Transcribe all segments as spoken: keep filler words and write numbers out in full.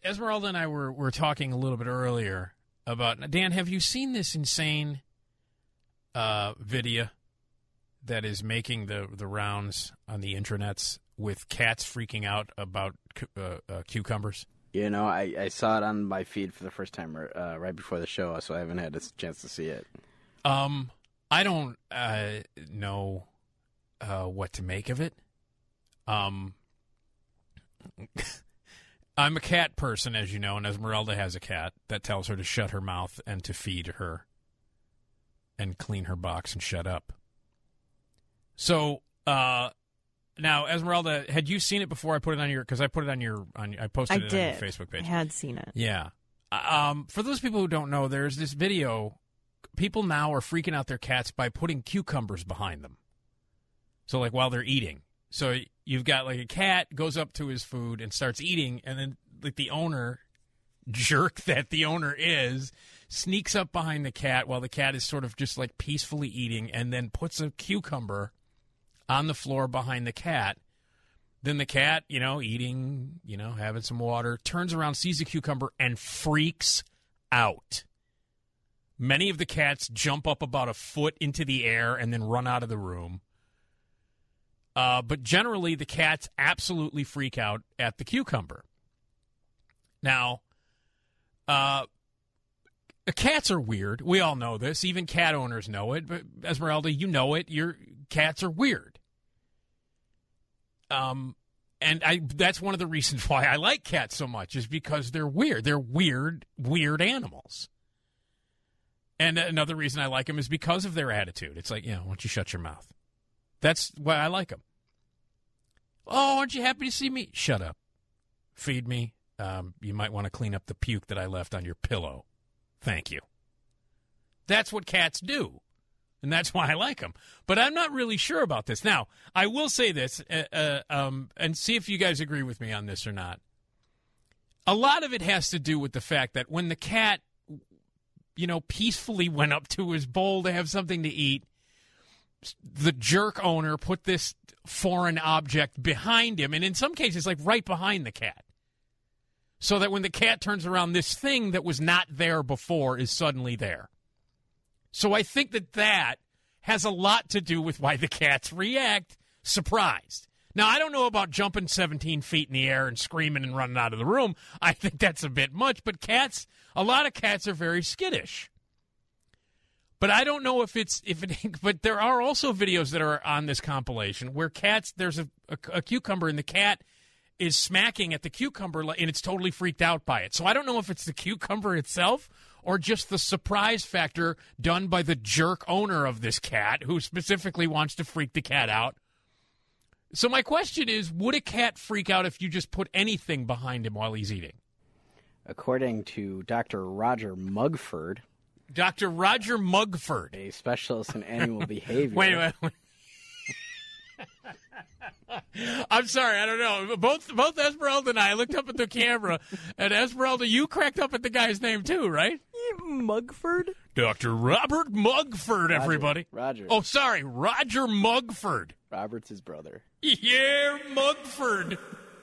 Esmeralda and I were, were talking a little bit earlier about, Dan, have you seen this insane uh, video that is making the, the rounds on the intranets with cats freaking out about uh, uh, cucumbers? You know, I, I saw it on my feed for the first time uh, right before the show, so I haven't had a chance to see it. Um, I don't uh, know uh, what to make of it. Um, I'm a cat person, as you know, and Esmeralda has a cat that tells her to shut her mouth and to feed her and clean her box and shut up. So, uh... Now, Esmeralda, had you seen it before I put it on your? Because I put it on your. On I posted I it did. on your Facebook page. I had seen it. Yeah. Um, for those people who don't know, there's this video. People now are freaking out their cats by putting cucumbers behind them. So, like while they're eating. So you've got like a cat goes up to his food and starts eating, and then like the owner, jerk that the owner is, sneaks up behind the cat while the cat is sort of just like peacefully eating, and then puts a cucumber on the floor behind the cat. Then the cat, you know, eating, you know, having some water, turns around, sees the cucumber, and freaks out. Many of the cats jump up about a foot into the air and then run out of the room. Uh, but generally, the cats absolutely freak out at the cucumber. Now, uh, cats are weird. We all know this. Even cat owners know it. But Esmeralda, you know it. Your cats are weird. Um, and I that's one of the reasons why I like cats so much is because they're weird. They're weird, weird animals. And another reason I like them is because of their attitude. It's like, you know, why don't you shut your mouth? That's why I like them. Oh, aren't you happy to see me? Shut up. Feed me. Um, you might want to clean up the puke that I left on your pillow. Thank you. That's what cats do. And that's why I like them. But I'm not really sure about this. Now, I will say this, uh, uh, um, and see if you guys agree with me on this or not. A lot of it has to do with the fact that when the cat, you know, peacefully went up to his bowl to have something to eat, the jerk owner put this foreign object behind him, and in some cases, like right behind the cat. So that when the cat turns around, this thing that was not there before is suddenly there. So I think that that has a lot to do with why the cats react surprised. Now, I don't know about jumping seventeen feet in the air and screaming and running out of the room. I think that's a bit much, but cats, a lot of cats are very skittish. But I don't know if it's, if it, but there are also videos that are on this compilation where cats, there's a, a, a cucumber and the cat is smacking at the cucumber and it's totally freaked out by it. So I don't know if it's the cucumber itself or just the surprise factor done by the jerk owner of this cat who specifically wants to freak the cat out. So my question is, would a cat freak out if you just put anything behind him while he's eating? According to Doctor Roger Mugford. Doctor Roger Mugford. A specialist in animal behavior. Wait a minute. I'm sorry, I don't know. Both both Esmeralda and I looked up at the camera, and Esmeralda, you cracked up at the guy's name too, right? Mugford? Doctor Robert Mugford, Roger, everybody. Roger. Oh, sorry, Roger Mugford. Robert's his brother. Yeah, Mugford.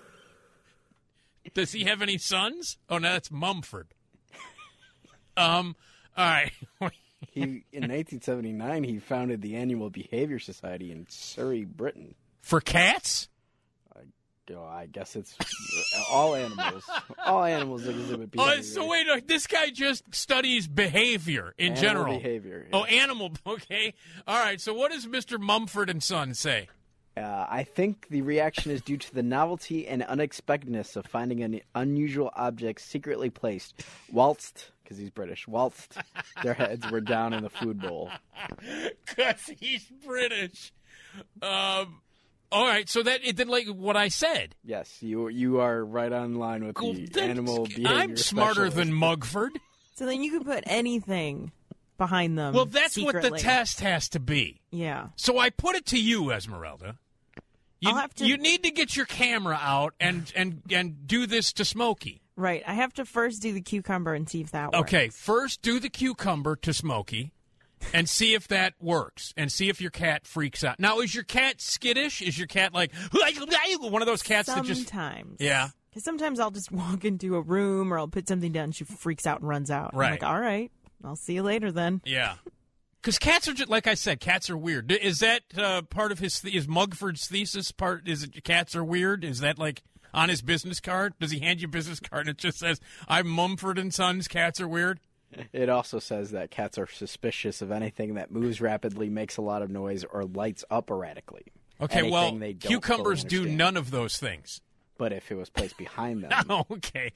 Does he have any sons? Oh, no, that's Mumford. Um, all right. He in nineteen seventy-nine he founded the Animal Behavior Society in Surrey, Britain. For cats? I, you know, I guess it's all animals. All animals exhibit behavior. Oh, so wait, uh, this guy just studies behavior in animal general. Behavior. Oh, animal. Okay. All right. So what does Mister Mumford and Son say? Uh, I think the reaction is due to the novelty and unexpectedness of finding an unusual object secretly placed, whilst, because he's British, whilst their heads were down in the food bowl. Because he's British. Um, all right, so that it did like what I said. Yes, you you are right on line with Cool. the Then animal behavior I'm smarter specialist. than Mugford. So then you can put anything behind them. Well, that's secretly. what the test has to be. Yeah. So I put it to you, Esmeralda. You, I'll have to- you need to get your camera out and, and, and do this to Smokey. Right. I have to first do the cucumber and see if that works. Okay, first do the cucumber to Smokey and see if that works and see if your cat freaks out. Now, is your cat skittish? Is your cat like one of those cats Sometimes. that just... Yeah. Because sometimes I'll just walk into a room or I'll put something down and she freaks out and runs out. Right. I'm like, all right, I'll see you later then. Yeah. Because cats are just, like I said, cats are weird. Is that uh, part of his, is Mugford's thesis part, is it cats are weird? Is that like on his business card? Does he hand you a business card and it just says, I'm Mumford and Sons, cats are weird? It also says that cats are suspicious of anything that moves rapidly, makes a lot of noise, or lights up erratically. Okay, Anything well, they don't cucumbers fully do understand. none of those things. But if it was placed behind them, Oh, okay.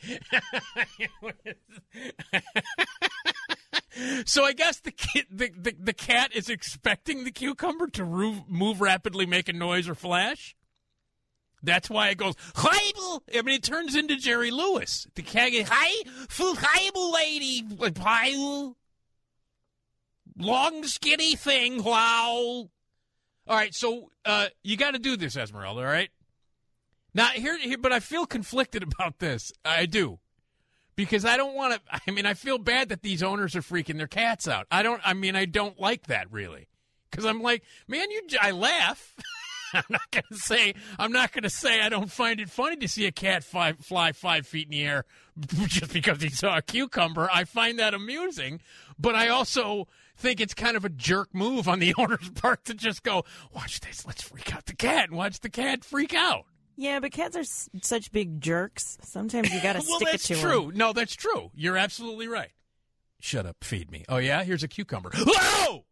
So I guess the, kid, the, the the cat is expecting the cucumber to move, move rapidly, make a noise, or flash? That's why it goes, Heibel! I mean, it turns into Jerry Lewis. The cat goes, Hi, full Heibel lady, Heibel. Long, skinny thing, wow. All right, so uh, you got to do this, Esmeralda, all right? Now, here, here, but I feel conflicted about this. I do. Because I don't want to, I mean, I feel bad that these owners are freaking their cats out. I don't, I mean, I don't like that, really. Because I'm like, man, you, I laugh. I'm not going to say, I'm not going to say I don't find it funny to see a cat five, fly five feet in the air just because he saw a cucumber. I find that amusing. But I also think it's kind of a jerk move on the owner's part to just go, watch this, let's freak out the cat and watch the cat freak out. Yeah, but cats are s- such big jerks. Sometimes you got to well, stick it that's to true. them. No, that's true. You're absolutely right. Shut up, feed me. Oh, yeah? Here's a cucumber. Whoa!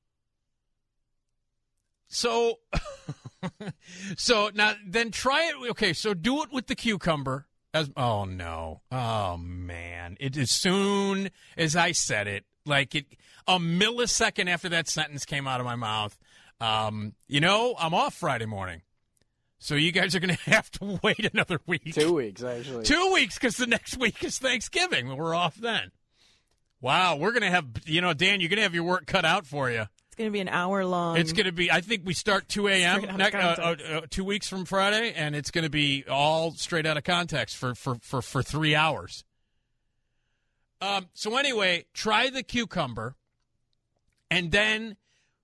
So, so now then try it. Okay, so do it with the cucumber. As Oh, no. Oh, man. It as soon as I said it, like it, a millisecond after that sentence came out of my mouth, um, you know, I'm off Friday morning. So you guys are going to have to wait another week. two weeks actually. Two weeks because the next week is Thanksgiving. We're off then. Wow, we're going to have, you know, Dan, you're going to have your work cut out for you. It's going to be an hour long. It's going to be, I think we start two a.m. Straight out of next, uh, uh, context. uh, two weeks from Friday, and it's going to be all straight out of context for, for, for, for three hours. Um. So anyway, try the cucumber, and then,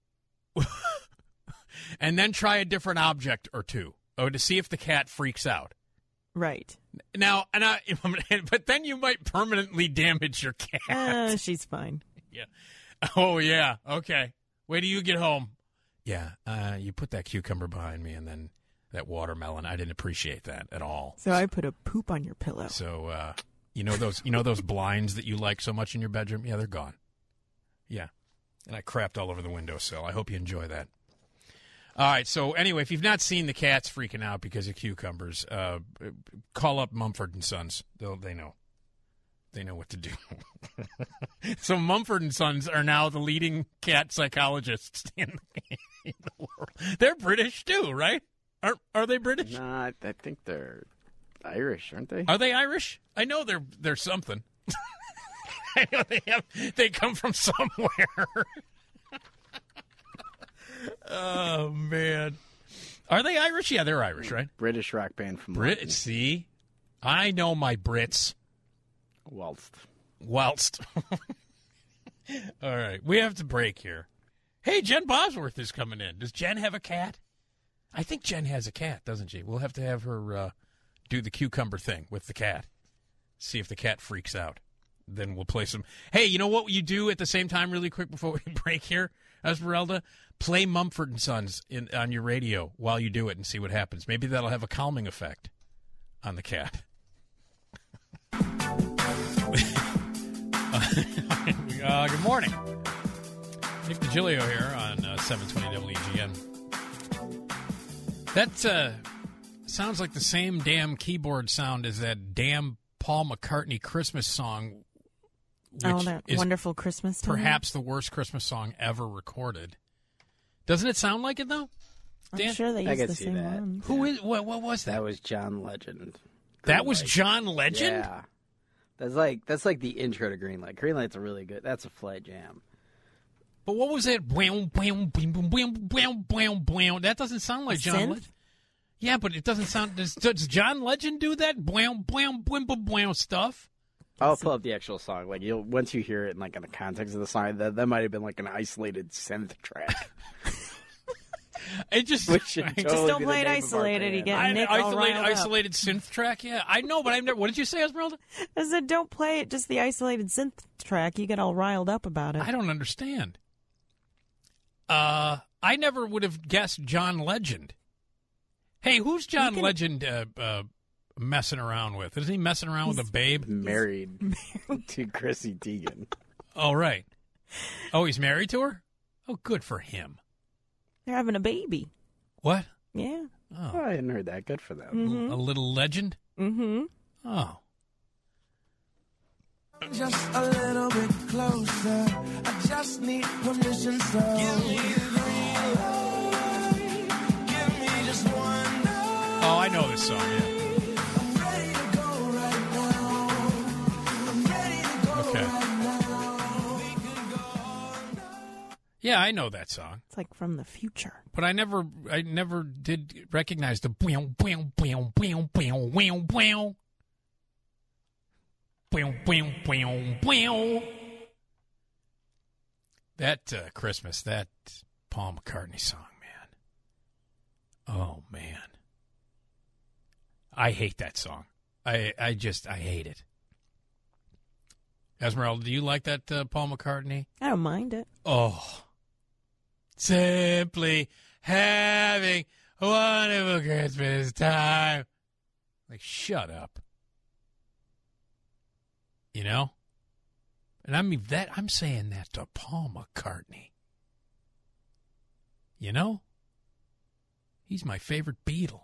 and then try a different object or two. Oh, to see if the cat freaks out. Right. Now, and I, but then you might permanently damage your cat. Uh, she's fine. Yeah. Oh, yeah. Okay. Wait till you get home. Yeah. Uh, you put that cucumber behind me and then that watermelon. I didn't appreciate that at all. So I put a poop on your pillow. So, uh, you know those, you know those blinds that you like so much in your bedroom? Yeah, they're gone. Yeah. And I crapped all over the windowsill. I hope you enjoy that. All right, so anyway, if you've not seen the cats freaking out because of cucumbers, uh, call up Mumford and Sons. They'll, they know. They know what to do. So Mumford and Sons are now the leading cat psychologists in the, in the world. They're British too, right? Are are they British? Nah, I, I think they're Irish, aren't they? Are they Irish? I know they're they're something. I know they have they come from somewhere. Oh, man. Are they Irish? Yeah, they're Irish, right? British rock band from Brit. London. See? I know my Brits. Waltz. Whilst. All right. We have to break here. Hey, Jen Bosworth is coming in. Does Jen have a cat? I think Jen has a cat, doesn't she? We'll have to have her uh, do the cucumber thing with the cat. See if the cat freaks out. Then we'll play some. Hey, you know what you do at the same time really quick before we break here, Esmeralda? Play Mumford and Sons in, on your radio while you do it and see what happens. Maybe that'll have a calming effect on the cat. uh, good morning. Nick DiGilio here on uh, seven twenty W G N. That uh, sounds like the same damn keyboard sound as that damn Paul McCartney Christmas song, which Oh, that is wonderful Christmas time. perhaps the worst Christmas song ever recorded. Doesn't it sound like it, though? Dan? I'm sure they I use can the see same that. ones. Who is, what, what was that? That was John Legend. That was Greenlight. John Legend? Yeah. That's like that's like the intro to Greenlight. Greenlight's a really good. That's a flight jam. But what was that? Bwam, bwam, bwam, bwam, bwam, bwam, bwam. That doesn't sound like A John synth? Legend. Yeah, but it doesn't sound. Does, does John Legend do that? Bwam, bwam, bwam, bwam, bwam stuff? I'll pull up the actual song. Like you'll once you hear it in like in the context of the song, that that might have been like an isolated synth track. It just, Which should just totally Just don't be the play it name of our isolated. You band. get I, Nick all isolated, riled up. isolated synth track. Yeah, I know, but I've never. What did you say, Esmeralda? I said, don't play it, just the isolated synth track. You get all riled up about it. I don't understand. Uh, I never would have guessed John Legend. Hey, who's John can- Legend uh, uh, messing around with? Isn't he messing around with a babe? Married to Chrissy Teigen. Oh, right. Oh, he's married to her? Oh, good for him. They're having a baby. What? Yeah. Oh, Oh, I hadn't heard that. Good for them. Mm-hmm. a little legend? Mm-hmm. Oh. Just a little bit closer. I just need permission, so give me the green light. Give me just one night. Oh, I know this song, yeah. I'm ready to go right now. I'm ready to go Okay. right now. We could go all night. Yeah, I know that song. It's like from the future. But I never I never did recognize the boing, boing, boing, boing, boing, boing, boing. Boing, boing, boing, boing. That uh, Christmas, that Paul McCartney song, man. Oh, man. I hate that song. I I just, I hate it. Esmeralda, do you like that uh, Paul McCartney? I don't mind it. Oh. Simply having a wonderful Christmas time. Like, shut up. You know? And I mean that I'm saying that to Paul McCartney. You know? He's my favorite Beatle.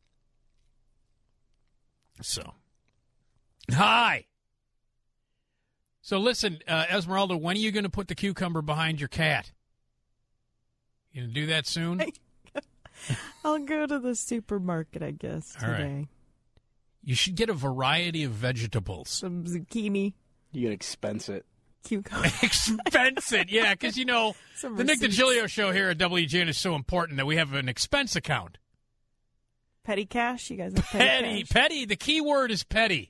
So. Hi. So listen, uh, Esmeralda, when are you going to put the cucumber behind your cat? You going to do that soon? I'll go to the supermarket, I guess, All right. today. You should get a variety of vegetables. Some zucchini, You can expense it. cucumber. Expense it, yeah, because, you know, Some the Nick receipts. DiGilio show here at W G N is so important that we have an expense account. Petty cash? You guys have petty, Petty, cash? petty. The key word is petty.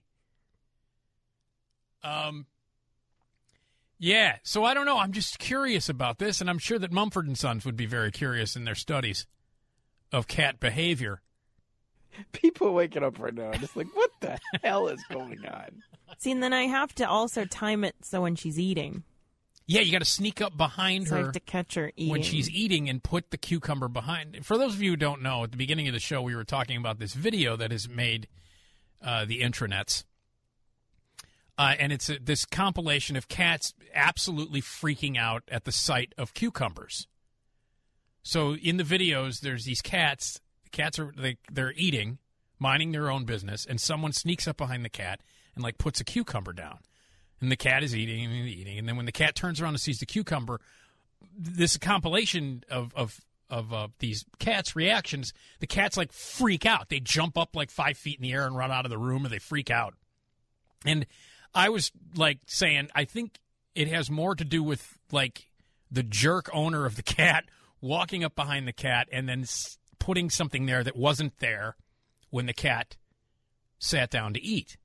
Um, yeah. So I don't know. I'm just curious about this, and I'm sure that Mumford and Sons would be very curious in their studies of cat behavior. People waking up right now are just like, what the hell is going on? See, and then I have to also time it so when she's eating. Yeah, you got to sneak up behind So I her have to catch her eating. when she's eating and put the cucumber behind. For those of you who don't know, at the beginning of the show, we were talking about this video that has made uh, the intranets. Uh, and it's a, this compilation of cats absolutely freaking out at the sight of cucumbers. So in the videos, there's these cats. The cats are they, they're eating, minding their own business, and someone sneaks up behind the cat and like puts a cucumber down. And the cat is eating and eating, and then when the cat turns around and sees the cucumber, this compilation of of of uh, these cats' reactions, the cats like freak out. They jump up like five feet in the air and run out of the room, and they freak out. And I was like saying, I think it has more to do with like the jerk owner of the cat walking up behind the cat and then s- putting something there that wasn't there when the cat sat down to eat.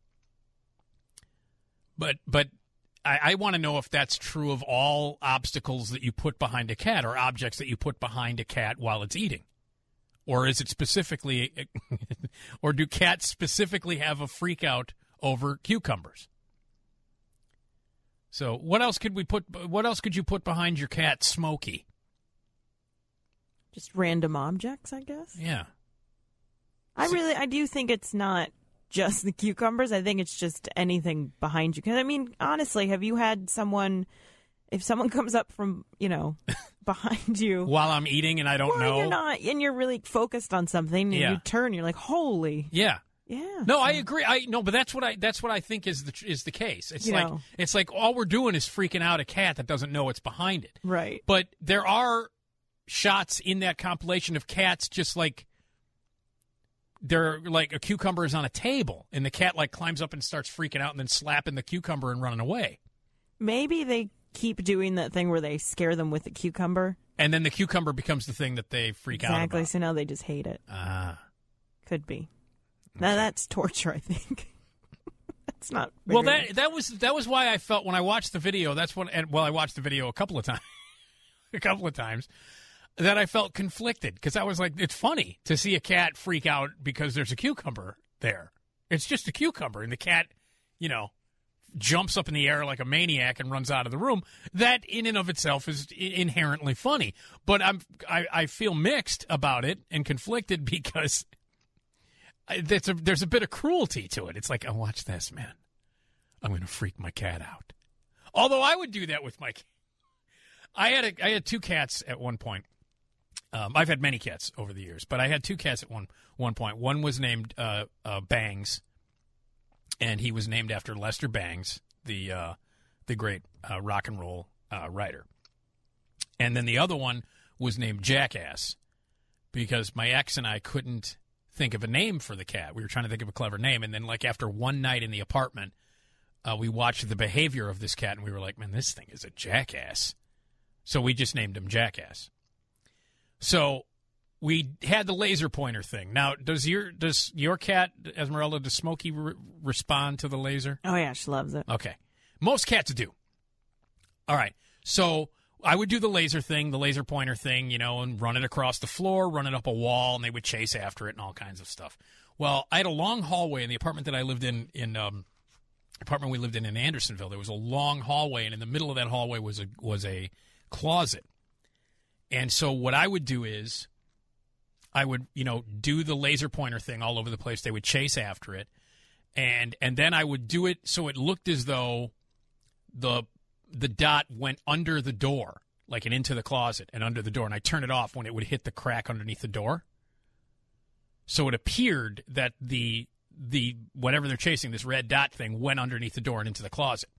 But but I, I want to know if that's true of all obstacles that you put behind a cat or objects that you put behind a cat while it's eating. Or is it specifically, or do cats specifically have a freak out over cucumbers? So what else could we put? What else could you put behind your cat, Smokey? Just random objects, I guess. Yeah. I really, I do think it's not just the cucumbers. I think it's just anything behind you. Because, I mean, honestly, have you had someone, if someone comes up from, you know, behind you. While I'm eating and I don't well, know. you're not, and you're really focused on something, and Yeah. you turn, you're like, holy. Yeah. Yeah. No, so- I agree. I no, but that's what I that's what I think is the is the case. It's You like know. it's like all we're doing is freaking out a cat that doesn't know what's behind it. Right. But there are shots in that compilation of cats just like they're like a cucumber is on a table and the cat like climbs up and starts freaking out and then slapping the cucumber and running away. Maybe they keep doing that thing where they scare them with the cucumber. And then the cucumber becomes the thing that they freak out Exactly. about. So now they just hate it. Ah. Could be. Now that's torture, I think. That's not. Well, very- that that was that was why I felt when I watched the video. That's what. And well, I watched the video a couple of times, a couple of times. that I felt conflicted because I was like, it's funny to see a cat freak out because there's a cucumber there. It's just a cucumber, and the cat, you know, jumps up in the air like a maniac and runs out of the room. That in and of itself is inherently funny. But I'm I, I feel mixed about it and conflicted because there's a, there's a bit of cruelty to it. It's like, oh, watch this, man. I'm going to freak my cat out. Although I would do that with my cat. I had a, I had two cats at one point. Um, I've had many cats over the years, but I had two cats at one one point. One was named uh, uh, Bangs, and he was named after Lester Bangs, the uh, the great uh, rock and roll uh, writer. And then the other one was named Jackass, because my ex and I couldn't think of a name for the cat. We were trying to think of a clever name, and then like after one night in the apartment, uh, we watched the behavior of this cat, and we were like, man, this thing is a jackass. So we just named him Jackass. So we had the laser pointer thing. Now, does your does your cat, Esmeralda, does Smokey re- respond to the laser? Oh, yeah, she loves it. Okay. Most cats do. All right. So I would do the laser thing, the laser pointer thing, you know, and run it across the floor, run it up a wall, and they would chase after it and all kinds of stuff. Well, I had a long hallway in the apartment that I lived in, in um, apartment we lived in in Andersonville. There was a long hallway, and in the middle of that hallway was a was a closet. And so what I would do is I would, you know, do the laser pointer thing all over the place. They would chase after it. And and then I would do it so it looked as though the the dot went under the door, like and into the closet and under the door. And I turn it off when it would hit the crack underneath the door. So it appeared that the the whatever they're chasing, this red dot thing, went underneath the door and into the closet.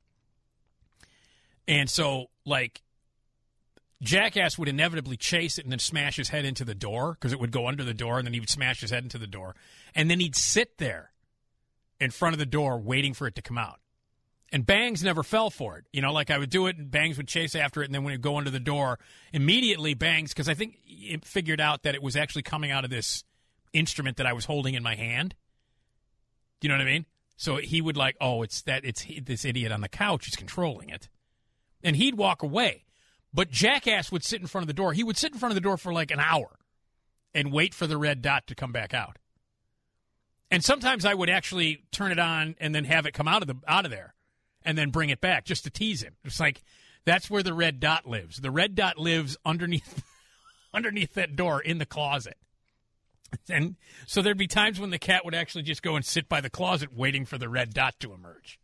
And so, like, Jackass would inevitably chase it and then smash his head into the door because it would go under the door, and then he would smash his head into the door. And then he'd sit there in front of the door waiting for it to come out. And Bangs never fell for it. You know, like I would do it, and Bangs would chase after it, and then when it would go under the door, immediately Bangs, because I think it figured out that it was actually coming out of this instrument that I was holding in my hand. Do you know what I mean? So he would like, oh, it's that it's this idiot on the couch who's controlling it. And he'd walk away. But Jackass would sit in front of the door. He would sit in front of the door for like an hour and wait for the red dot to come back out. And sometimes I would actually turn it on and then have it come out of the out of there and then bring it back just to tease him. It's like that's where the red dot lives. The red dot lives underneath underneath that door in the closet. And so there'd be times when the cat would actually just go and sit by the closet waiting for the red dot to emerge.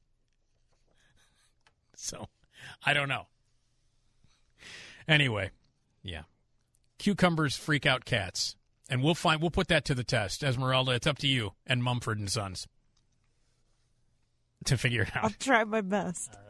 So, I don't know. Anyway, yeah. Cucumbers freak out cats. And we'll find we'll put that to the test. Esmeralda, it's up to you and Mumford and Sons to figure it out. I'll try my best.